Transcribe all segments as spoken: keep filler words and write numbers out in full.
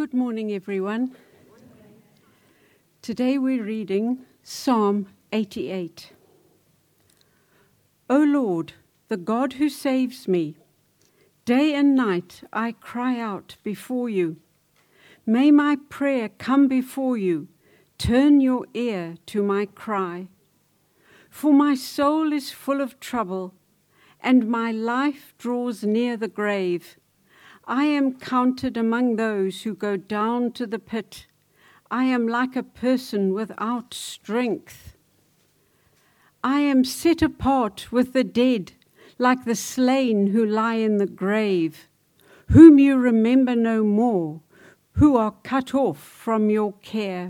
Good morning, everyone. Today we're reading Psalm eighty-eight. O Lord, the God who saves me, day and night I cry out before you. May my prayer come before you. Turn your ear to my cry. For my soul is full of trouble, and my life draws near the grave. I am counted among those who go down to the pit. I am like a person without strength. I am set apart with the dead, like the slain who lie in the grave, whom you remember no more, who are cut off from your care.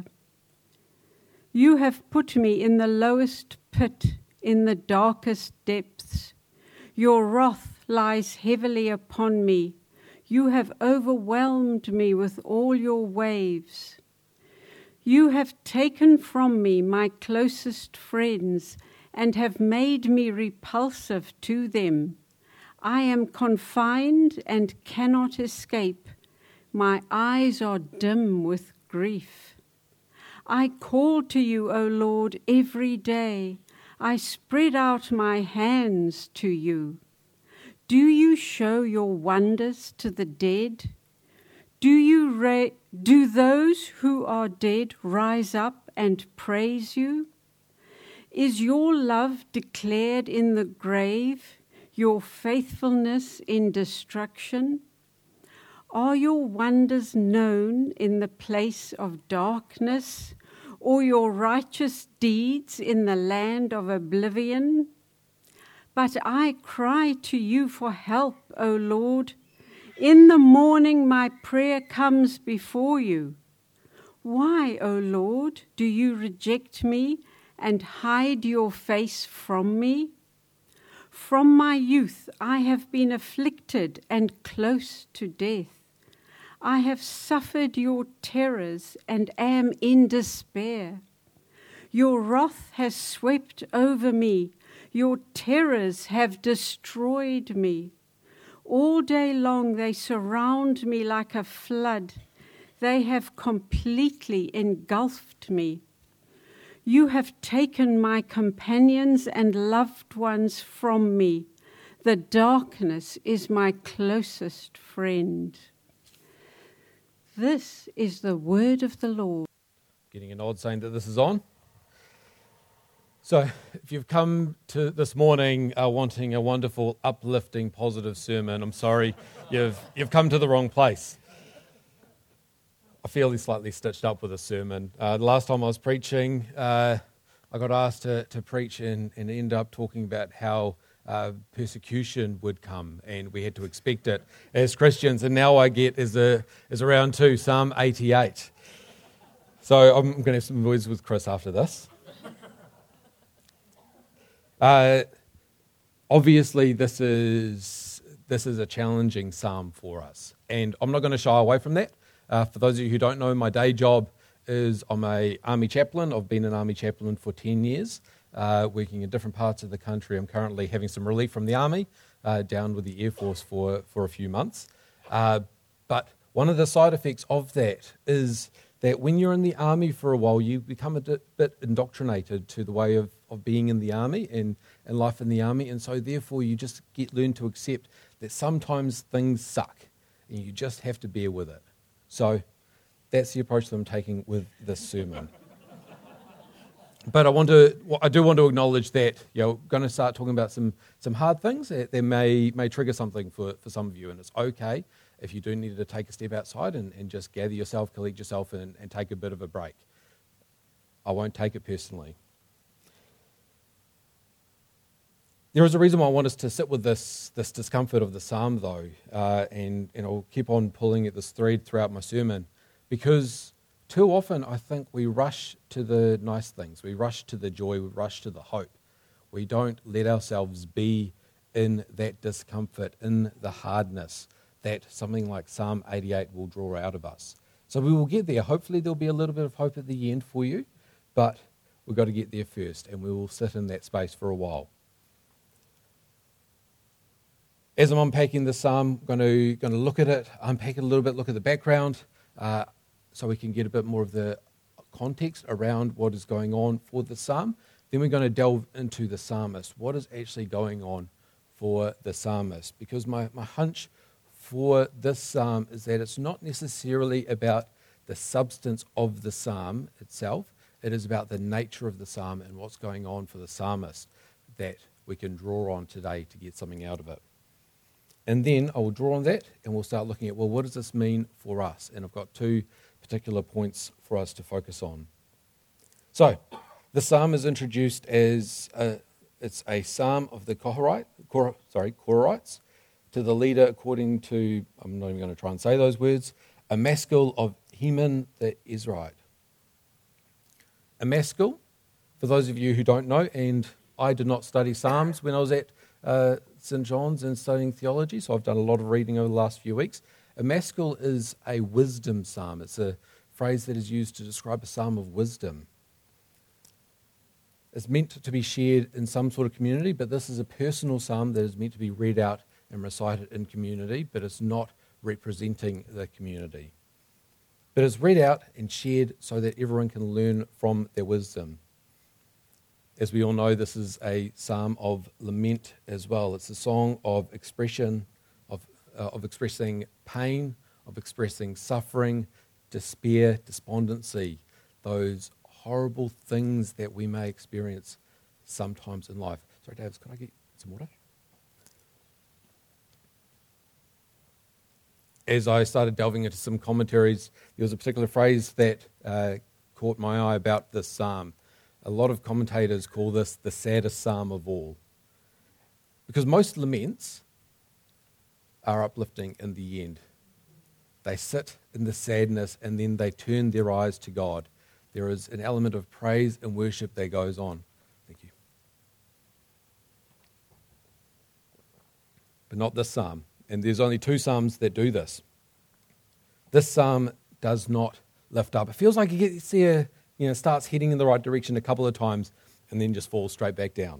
You have put me in the lowest pit, in the darkest depths. Your wrath lies heavily upon me. You have overwhelmed me with all your waves. You have taken from me my closest friends and have made me repulsive to them. I am confined and cannot escape. My eyes are dim with grief. I call to you, O Lord, every day. I spread out my hands to you. Do you show your wonders to the dead? Do you ra- do those who are dead rise up and praise you? Is your love declared in the grave, your faithfulness in destruction? Are your wonders known in the place of darkness, or your righteous deeds in the land of oblivion? But I cry to you for help, O Lord. In the morning my prayer comes before you. Why, O Lord, do you reject me and hide your face from me? From my youth I have been afflicted and close to death. I have suffered your terrors and am in despair. Your wrath has swept over me. Your terrors have destroyed me. All day long they surround me like a flood. They have completely engulfed me. You have taken my companions and loved ones from me. The darkness is my closest friend. This is the word of the Lord. Getting an odd saying that this is on. So, if you've come to this morning uh, wanting a wonderful, uplifting, positive sermon, I'm sorry, you've you've come to the wrong place. I feel slightly stitched up with a sermon. Uh, the last time I was preaching, uh, I got asked to, to preach and, and end up talking about how uh, persecution would come, and we had to expect it as Christians. And now I get is a is around two, Psalm eighty-eight. So I'm going to have some words with Chris after this. Uh, obviously, this is this is a challenging psalm for us, and I'm not going to shy away from that. Uh, for those of you who don't know, my day job is I'm a army chaplain. I've been an army chaplain for ten years, uh, working in different parts of the country. I'm currently having some relief from the army, uh, down with the Air Force for, for a few months. Uh, but one of the side effects of that is that when you're in the army for a while, you become a bit indoctrinated to the way of, of being in the army and, and life in the army, and so therefore you just get learn to accept that sometimes things suck, and you just have to bear with it. So that's the approach that I'm taking with this sermon. But I want to, I do want to acknowledge that you know, going to start talking about some some hard things that, that may may trigger something for, for some of you, and it's okay if you do need to take a step outside and, and just gather yourself, collect yourself, and, and take a bit of a break. I won't take it personally. There is a reason why I want us to sit with this this discomfort of the psalm, though, uh, and, and I'll keep on pulling at this thread throughout my sermon, because too often I think we rush to the nice things, we rush to the joy, we rush to the hope. We don't let ourselves be in that discomfort, in the hardness that something like Psalm eighty-eight will draw out of us. So we will get there. Hopefully there'll be a little bit of hope at the end for you, but we've got to get there first, and we will sit in that space for a while. As I'm unpacking the psalm, I'm going to, going to look at it, unpack it a little bit, look at the background, uh, so we can get a bit more of the context around what is going on for the psalm. Then we're going to delve into the psalmist. What is actually going on for the psalmist? Because my, my hunch for this psalm is that it's not necessarily about the substance of the psalm itself. It is about the nature of the psalm and what's going on for the psalmist that we can draw on today to get something out of it. And then I will draw on that and we'll start looking at, well, what does this mean for us? And I've got two particular points for us to focus on. So, the psalm is introduced as a, it's a psalm of the Korahite, Kor, sorry, Korahites, to the leader according to, I'm not even going to try and say those words, a maskil of Heman the Ezrahite. A maskil, for those of you who don't know, and I did not study Psalms when I was at uh, Saint John's and studying theology, so I've done a lot of reading over the last few weeks. A maskil is a wisdom psalm. It's a phrase that is used to describe a psalm of wisdom. It's meant to be shared in some sort of community, but this is a personal psalm that is meant to be read out and recited in community, but it's not representing the community. But it's read out and shared so that everyone can learn from their wisdom. As we all know, this is a psalm of lament as well. It's a song of expression, of, uh, of expressing pain, of expressing suffering, despair, despondency, those horrible things that we may experience sometimes in life. Sorry, Davis, could I get some water? As I started delving into some commentaries, there was a particular phrase that uh, caught my eye about this psalm. A lot of commentators call this the saddest psalm of all. Because most laments are uplifting in the end. They sit in the sadness and then they turn their eyes to God. There is an element of praise and worship that goes on. Thank you. But not this psalm. And there's only two psalms that do this. This psalm does not lift up. It feels like it gets there, you know, starts heading in the right direction a couple of times and then just falls straight back down.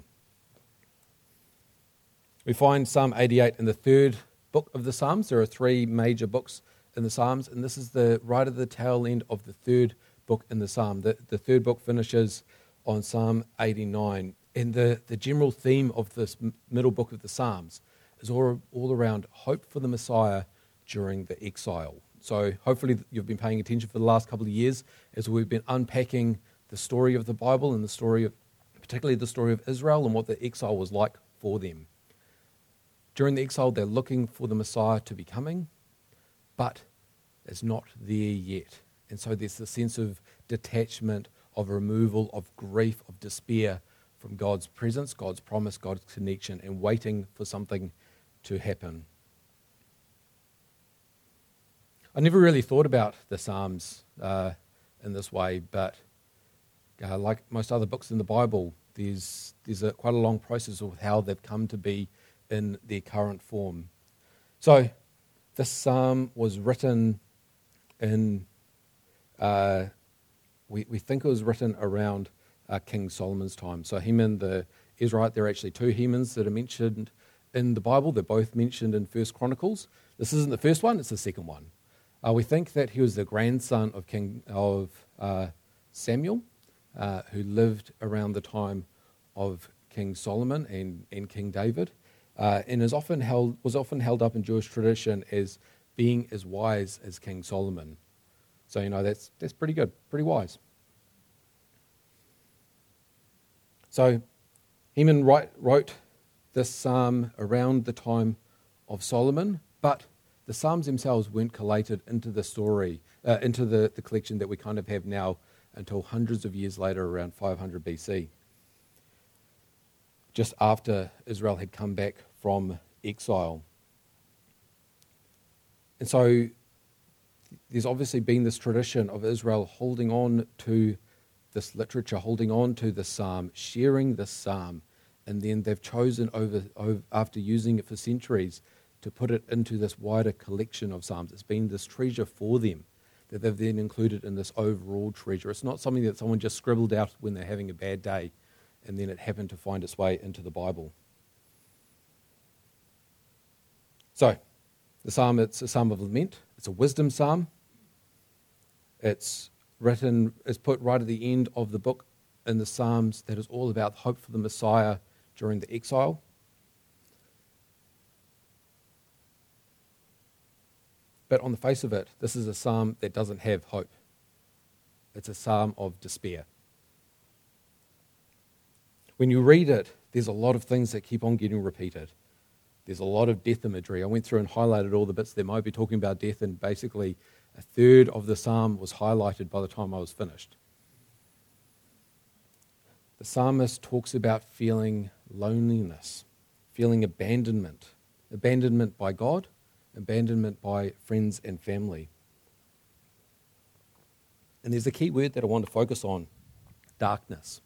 We find Psalm eighty-eight in the third book of the Psalms. There are three major books in the Psalms, and this is the right at the tail end of the third book in the Psalm. The, the third book finishes on Psalm eighty-nine. And the, the general theme of this middle book of the Psalms is all, all around hope for the Messiah during the exile. So hopefully you've been paying attention for the last couple of years as we've been unpacking the story of the Bible and the story of, particularly the story of Israel and what the exile was like for them. During the exile, they're looking for the Messiah to be coming, but it's not there yet. And so there's the sense of detachment, of removal, of grief, of despair from God's presence, God's promise, God's connection, and waiting for something to happen. I never really thought about the Psalms uh, in this way, but uh, like most other books in the Bible, there's there's a, quite a long process of how they've come to be in their current form. So this psalm was written in, uh, we, we think it was written around uh, King Solomon's time. So Heman the Ezrahite, there are actually two Hemans that are mentioned in the Bible. They're both mentioned in First Chronicles. This isn't the first one, it's the second one. Uh, we think that he was the grandson of King of uh, Samuel, uh, who lived around the time of King Solomon and, and King David, uh, and is often held was often held up in Jewish tradition as being as wise as King Solomon. So you know that's that's pretty good, pretty wise. So Heman write, wrote this psalm around the time of Solomon, but the Psalms themselves weren't collated into the story, uh, into the, the collection that we kind of have now until hundreds of years later, around five hundred B C, just after Israel had come back from exile. And so there's obviously been this tradition of Israel holding on to this literature, holding on to the psalm, sharing the psalm, and then they've chosen over, over after using it for centuries to put it into this wider collection of psalms. It's been this treasure for them that they've then included in this overall treasure. It's not something that someone just scribbled out when they're having a bad day and then it happened to find its way into the Bible. So, the psalm, it's a psalm of lament. It's a wisdom psalm. It's written, it's put right at the end of the book in the Psalms that is all about hope for the Messiah during the exile. But on the face of it, this is a psalm that doesn't have hope. It's a psalm of despair. When you read it, there's a lot of things that keep on getting repeated. There's a lot of death imagery. I went through and highlighted all the bits that might be talking about death, and basically a third of the psalm was highlighted by the time I was finished. The psalmist talks about feeling loneliness, feeling abandonment, abandonment by God, abandonment by friends and family. And there's a key word that I want to focus on, darkness.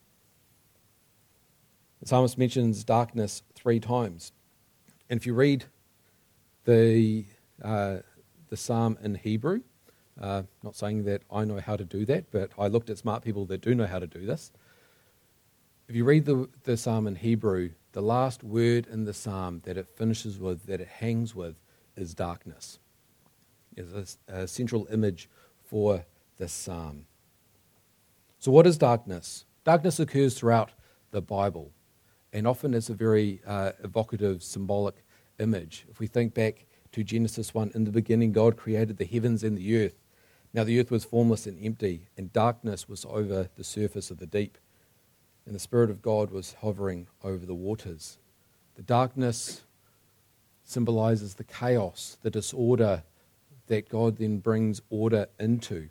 The psalmist mentions darkness three times. And if you read the, uh, the psalm in Hebrew, uh, not saying that I know how to do that, but I looked at smart people that do know how to do this. If you read the, the psalm in Hebrew, the last word in the psalm that it finishes with, that it hangs with, is darkness. It's a, a central image for this psalm. So what is darkness? Darkness occurs throughout the Bible, and often it's a very uh, evocative, symbolic image. If we think back to Genesis one, in the beginning God created the heavens and the earth. Now the earth was formless and empty, and darkness was over the surface of the deep, and the Spirit of God was hovering over the waters. The darkness symbolizes the chaos, the disorder that God then brings order into.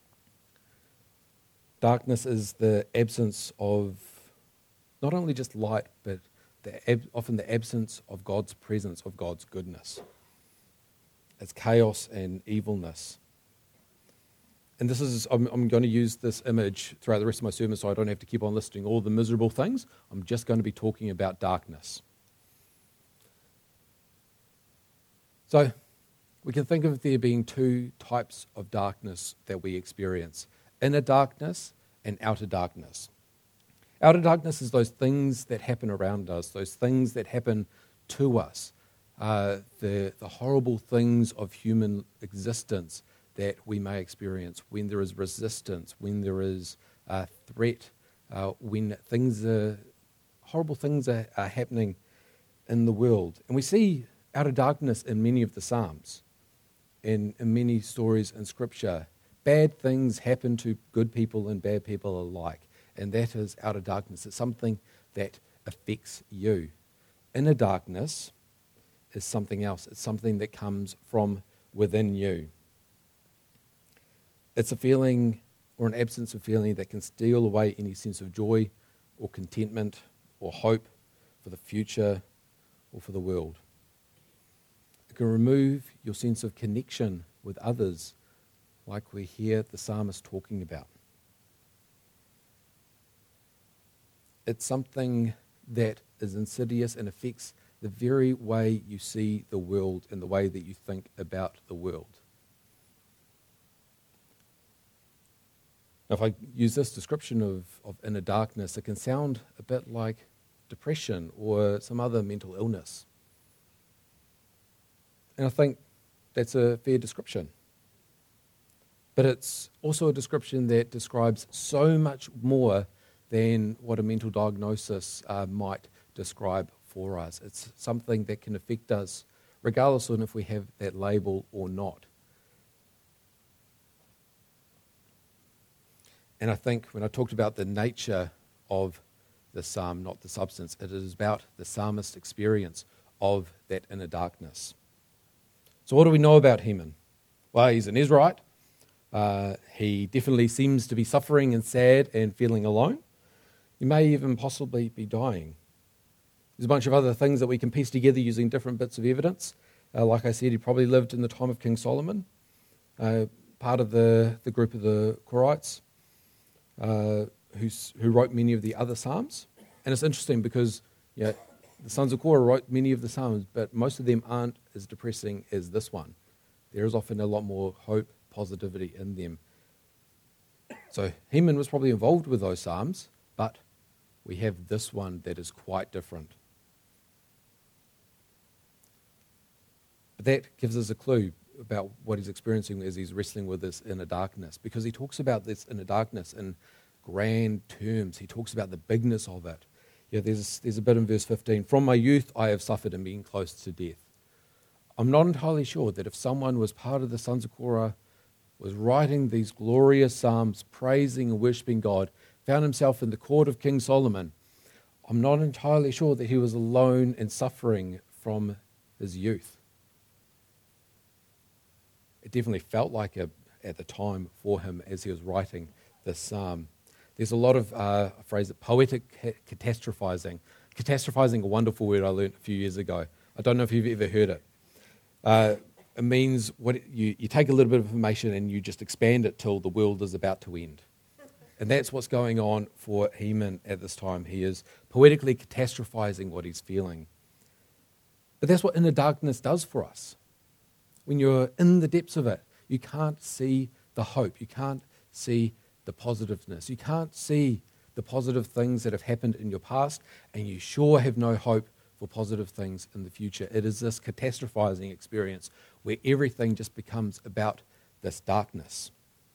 Darkness is the absence of not only just light, but the ab- often the absence of God's presence, of God's goodness. It's chaos and evilness. And this is, I'm, I'm going to use this image throughout the rest of my sermon so I don't have to keep on listing all the miserable things. I'm just going to be talking about darkness. So we can think of there being two types of darkness that we experience: inner darkness and outer darkness. Outer darkness is those things that happen around us, those things that happen to us, uh, the, the horrible things of human existence that we may experience when there is resistance, when there is a threat, uh, when things are, horrible things are, are happening in the world. And we see outer darkness in many of the Psalms, in, in many stories in Scripture. Bad things happen to good people and bad people alike, and that is outer darkness. It's something that affects you. Inner darkness is something else. It's something that comes from within you. It's a feeling or an absence of feeling that can steal away any sense of joy or contentment or hope for the future or for the world. It can remove your sense of connection with others, like we hear the psalmist talking about. It's something that is insidious and affects the very way you see the world and the way that you think about the world. Now, if I use this description of, of inner darkness, it can sound a bit like depression or some other mental illness. And I think that's a fair description. But it's also a description that describes so much more than what a mental diagnosis uh, might describe for us. It's something that can affect us regardless of if we have that label or not. And I think when I talked about the nature of the psalm, not the substance, it is about the psalmist's experience of that inner darkness. So what do we know about Heman? Well, he's an Israelite. Uh, he definitely seems to be suffering and sad and feeling alone. He may even possibly be dying. There's a bunch of other things that we can piece together using different bits of evidence. Uh, like I said, he probably lived in the time of King Solomon, uh, part of the, the group of the Korites, uh, who's, who wrote many of the other psalms. And it's interesting because you know, the sons of Korah wrote many of the psalms, but most of them aren't as depressing as this one. There is often a lot more hope, positivity in them. So Heman was probably involved with those psalms, but we have this one that is quite different. But that gives us a clue. about what he's experiencing as he's wrestling with this inner darkness, because he talks about this inner darkness in grand terms. He talks about the bigness of it. Yeah, there's, there's a bit in verse fifteen. From my youth I have suffered and been close to death. I'm not entirely sure that if someone was part of the sons of Korah, was writing these glorious psalms, praising and worshipping God, found himself in the court of King Solomon, I'm not entirely sure that he was alone and suffering from his youth. It definitely felt like it at the time for him as he was writing this psalm. There's a lot of, uh, a phrase, poetic catastrophizing. Catastrophizing, a wonderful word I learned a few years ago. I don't know if you've ever heard it. Uh, it means what you, you take a little bit of information and you just expand it till the world is about to end. And that's what's going on for Heman at this time. He is poetically catastrophizing what he's feeling. But that's what inner darkness does for us. When you're in the depths of it, you can't see the hope. You can't see the positiveness. You can't see the positive things that have happened in your past, and you sure have no hope for positive things in the future. It is this catastrophizing experience where everything just becomes about this darkness.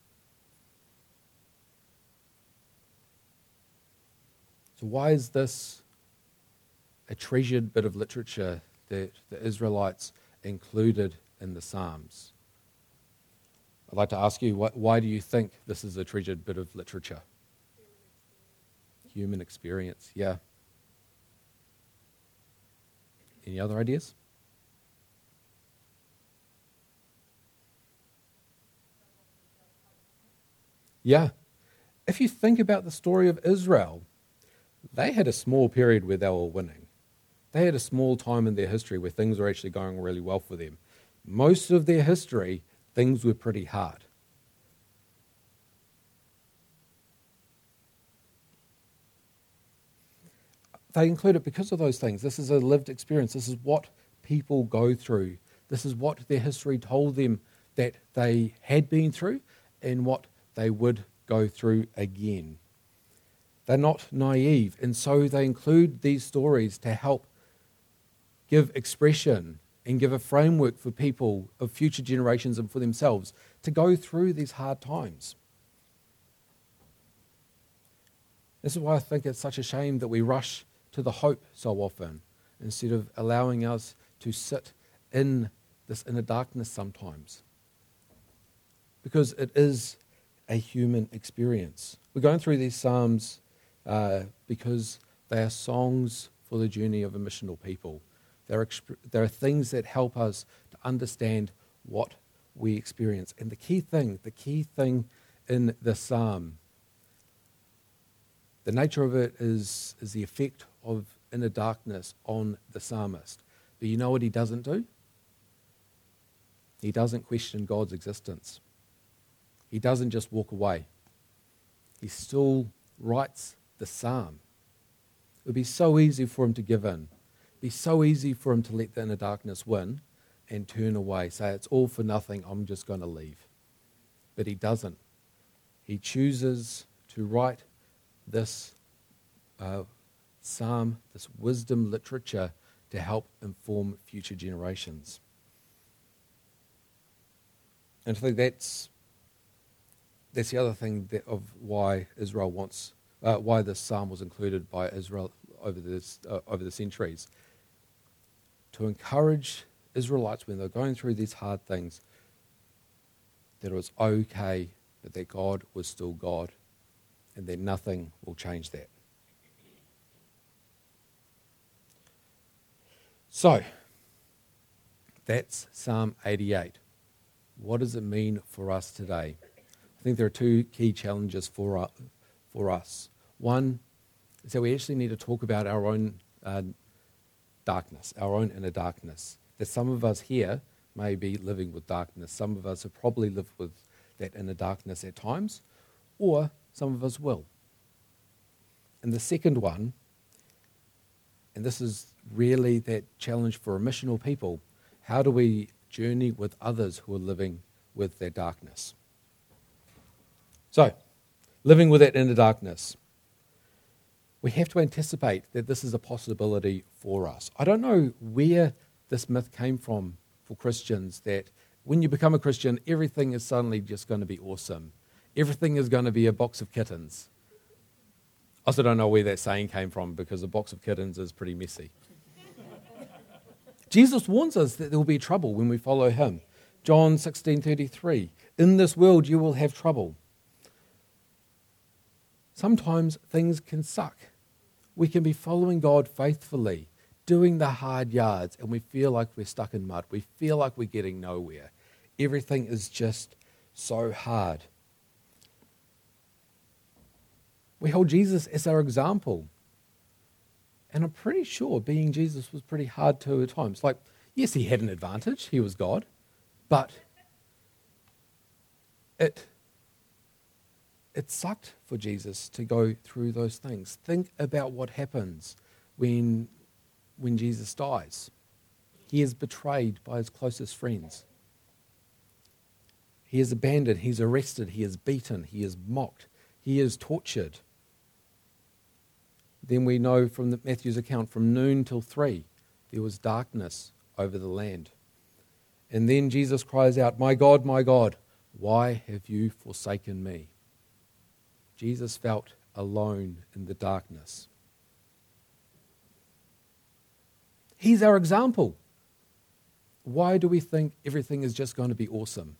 So why is this a treasured bit of literature that the Israelites included in the Psalms? I'd like to ask you, why, why do you think this is a treasured bit of literature? Human experience, yeah. Any other ideas? Yeah. If you think about the story of Israel, they had a small period where they were winning. They had a small time in their history where things were actually going really well for them. Most of their history, things were pretty hard. They include it because of those things. This is a lived experience. This is what people go through. This is what their history told them that they had been through and what they would go through again. They're not naive, and so they include these stories to help give expression and give a framework for people of future generations and for themselves to go through these hard times. This is why I think it's such a shame that we rush to the hope so often instead of allowing us to sit in this inner darkness sometimes. Because it is a human experience. We're going through these Psalms uh, because they are songs for the journey of a missional people. There are, exp- there are things that help us to understand what we experience. And the key thing, the key thing in the psalm, the nature of it is, is the effect of inner darkness on the psalmist. But you know what he doesn't do? He doesn't question God's existence. He doesn't just walk away. He still writes the psalm. It would be so easy for him to give in. It would be so easy for him to let the inner darkness win and turn away, say it's all for nothing, I'm just going to leave. But he doesn't. He chooses to write this uh, psalm, this wisdom literature to help inform future generations. And I think that's that's the other thing that of why Israel wants, uh, why this psalm was included by Israel over this uh, over the centuries, to encourage Israelites when they're going through these hard things, that it was okay, but that God was still God, and that nothing will change that. So, that's Psalm eighty-eight. What does it mean for us today? I think there are two key challenges for uh, for us. One is that we actually need to talk about our own uh, darkness, our own inner darkness. That some of us here may be living with darkness. Some of us have probably lived with that inner darkness at times, or some of us will. And the second one, and this is really that challenge for a missional people, how do we journey with others who are living with their darkness? So, living with that inner darkness, we have to anticipate that this is a possibility for us. I don't know where this myth came from for Christians that when you become a Christian, everything is suddenly just going to be awesome. Everything is going to be a box of kittens. I also don't know where that saying came from because a box of kittens is pretty messy. Jesus warns us that there will be trouble when we follow him. John sixteen thirty-three, in this world you will have trouble. Sometimes things can suck. We can be following God faithfully, doing the hard yards, and we feel like we're stuck in mud. We feel like we're getting nowhere. Everything is just so hard. We hold Jesus as our example. And I'm pretty sure being Jesus was pretty hard too at times. Like, yes, he had an advantage. He was God. But it, it sucked for Jesus to go through those things. Think about what happens when, when Jesus dies. He is betrayed by his closest friends. He is abandoned. He's arrested. He is beaten. He is mocked. He is tortured. Then we know from the Matthew's account, from noon till three, there was darkness over the land. And then Jesus cries out, "My God, my God, why have you forsaken me?" Jesus felt alone in the darkness. He's our example. Why do we think everything is just going to be awesome?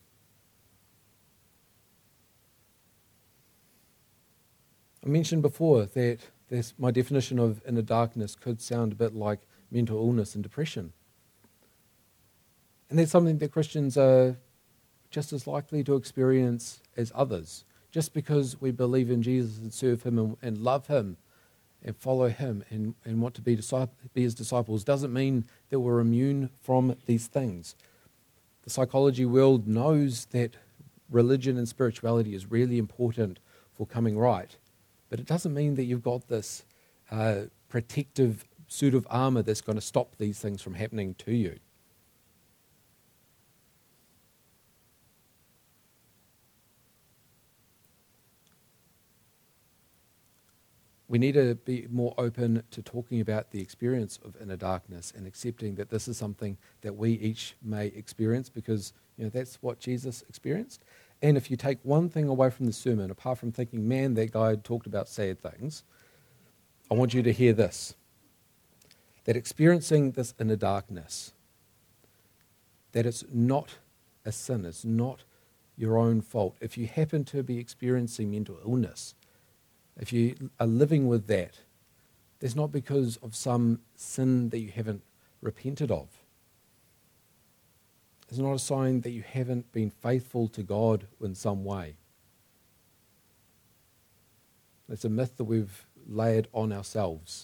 I mentioned before that this, my definition of inner darkness could sound a bit like mental illness and depression. And that's something that Christians are just as likely to experience as others. Just because we believe in Jesus and serve him and, and love him and follow him and, and want to be, disciple, be his disciples doesn't mean that we're immune from these things. The psychology world knows that religion and spirituality is really important for coming right. But it doesn't mean that you've got this uh, protective suit of armor that's going to stop these things from happening to you. We need to be more open to talking about the experience of inner darkness and accepting that this is something that we each may experience because, you know, that's what Jesus experienced. And if you take one thing away from the sermon, apart from thinking, man, that guy talked about sad things, I want you to hear this. That experiencing this inner darkness, that it's not a sin, it's not your own fault. If you happen to be experiencing mental illness, if you are living with that, that's not because of some sin that you haven't repented of. It's not a sign that you haven't been faithful to God in some way. It's a myth that we've layered on ourselves.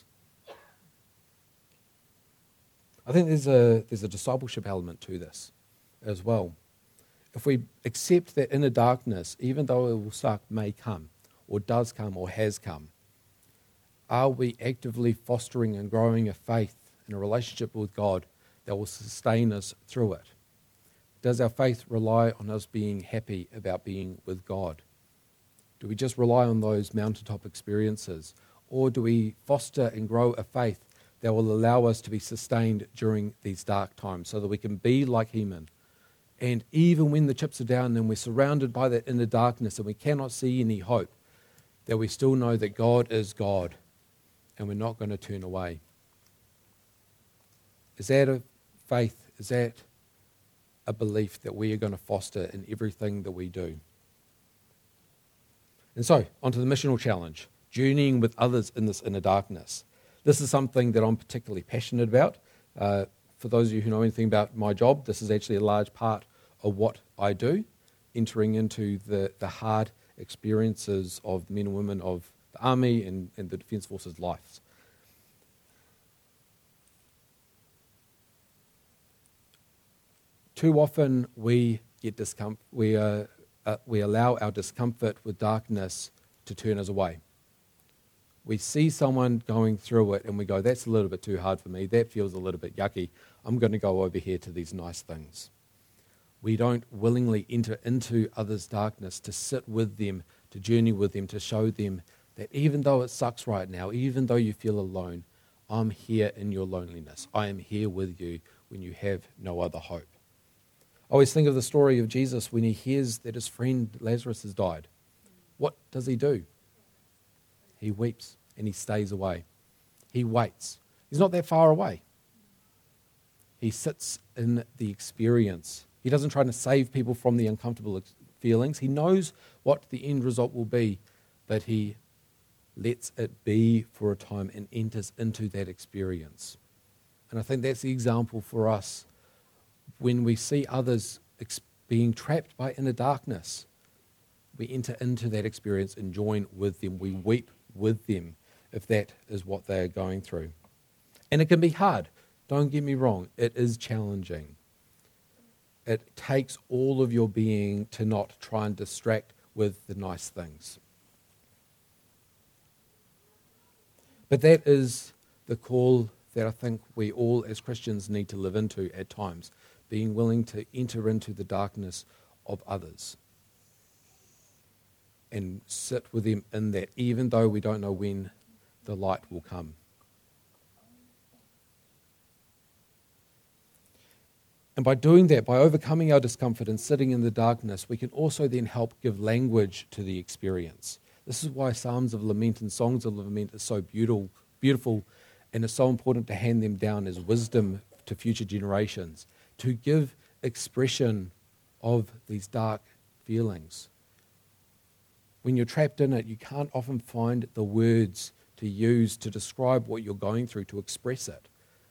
I think there's a there's a discipleship element to this as well. If we accept that inner darkness, even though it will suck, may come, or does come, or has come, are we actively fostering and growing a faith and a relationship with God that will sustain us through it? Does our faith rely on us being happy about being with God? Do we just rely on those mountaintop experiences? Or do we foster and grow a faith that will allow us to be sustained during these dark times so that we can be like Heman? And even when the chips are down and we're surrounded by that inner darkness and we cannot see any hope, that we still know that God is God and we're not going to turn away. Is that a faith? Is that a belief that we are going to foster in everything that we do? And so, onto the missional challenge, journeying with others in this inner darkness. This is something that I'm particularly passionate about. Uh, for those of you who know anything about my job, this is actually a large part of what I do, entering into the, the hard experiences of men and women of the Army and, and the Defence Forces' lives. Too often we get discomfort. We uh, uh, we allow our discomfort with darkness to turn us away. We see someone going through it and we go, "That's a little bit too hard for me. That feels a little bit yucky. I'm going to go over here to these nice things." We don't willingly enter into others' darkness to sit with them, to journey with them, to show them that even though it sucks right now, even though you feel alone, I'm here in your loneliness. I am here with you when you have no other hope. I always think of the story of Jesus when he hears that his friend Lazarus has died. What does he do? He weeps and he stays away. He waits. He's not that far away. He sits in the experience. He doesn't try to save people from the uncomfortable feelings. He knows what the end result will be, but he lets it be for a time and enters into that experience. And I think that's the example for us when we see others ex- being trapped by inner darkness. We enter into that experience and join with them. We weep with them if that is what they are going through. And it can be hard. Don't get me wrong. It is challenging. It takes all of your being to not try and distract with the nice things. But that is the call that I think we all as Christians need to live into at times, being willing to enter into the darkness of others and sit with them in that, even though we don't know when the light will come. And by doing that, by overcoming our discomfort and sitting in the darkness, we can also then help give language to the experience. This is why Psalms of Lament and Songs of Lament are so beautiful, beautiful, and it's so important to hand them down as wisdom to future generations, to give expression of these dark feelings. When you're trapped in it, you can't often find the words to use to describe what you're going through, to express it.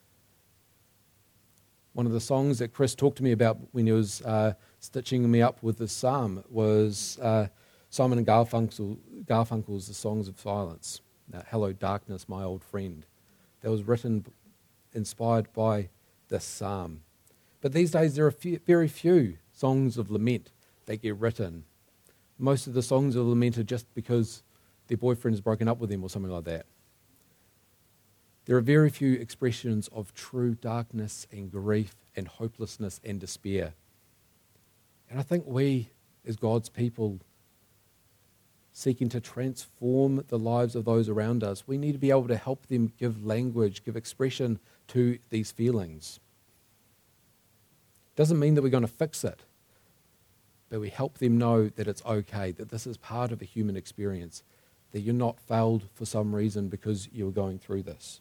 One of the songs that Chris talked to me about when he was uh, stitching me up with this psalm was uh, Simon and Garfunkel, Garfunkel's The Songs of Silence. Uh, Hello Darkness, My Old Friend. That was written, inspired by this psalm. But these days there are few, very few songs of lament that get written. Most of the songs of lament are just because their boyfriend has broken up with them or something like that. There are very few expressions of true darkness and grief and hopelessness and despair. And I think we, as God's people, seeking to transform the lives of those around us, we need to be able to help them give language, give expression to these feelings. Doesn't mean that we're going to fix it, but we help them know that it's okay, that this is part of a human experience, that you're not failed for some reason because you were going through this.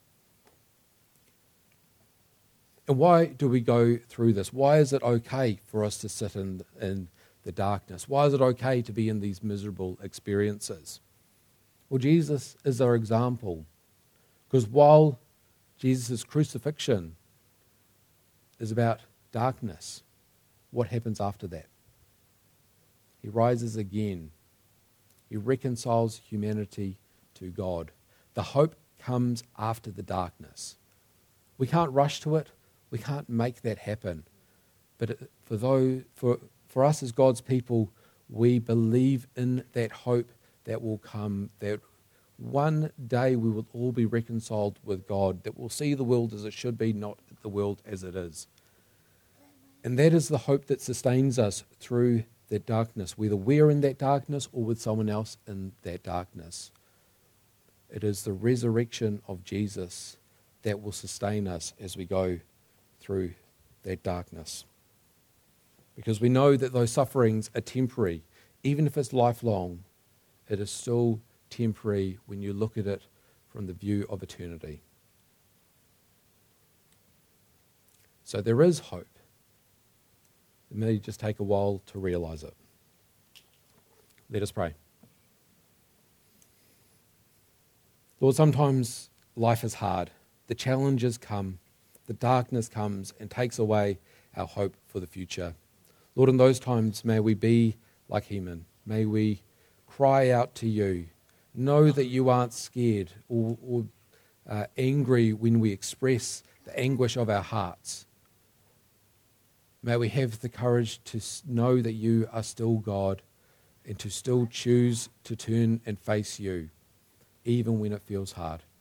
And why do we go through this? Why is it okay for us to sit in, in the darkness? Why is it okay to be in these miserable experiences? Well, Jesus is our example. Because while Jesus' crucifixion is about darkness, what happens after that? He rises again. He reconciles humanity to God. The hope comes after the darkness. We can't rush to it. We can't make that happen. But for those, for, for us as God's people, we believe in that hope that will come, that one day we will all be reconciled with God, that we'll see the world as it should be, not the world as it is. And that is the hope that sustains us through that darkness, whether we're in that darkness or with someone else in that darkness. It is the resurrection of Jesus that will sustain us as we go through that darkness. Because we know that those sufferings are temporary. Even if it's lifelong, it is still temporary when you look at it from the view of eternity. So there is hope. It may just take a while to realize it. Let us pray. Lord, sometimes life is hard. The challenges come. The darkness comes and takes away our hope for the future. Lord, in those times, may we be like Heman. May we cry out to you. Know that you aren't scared or, or uh, angry when we express the anguish of our hearts. May we have the courage to know that you are still God and to still choose to turn and face you, even when it feels hard.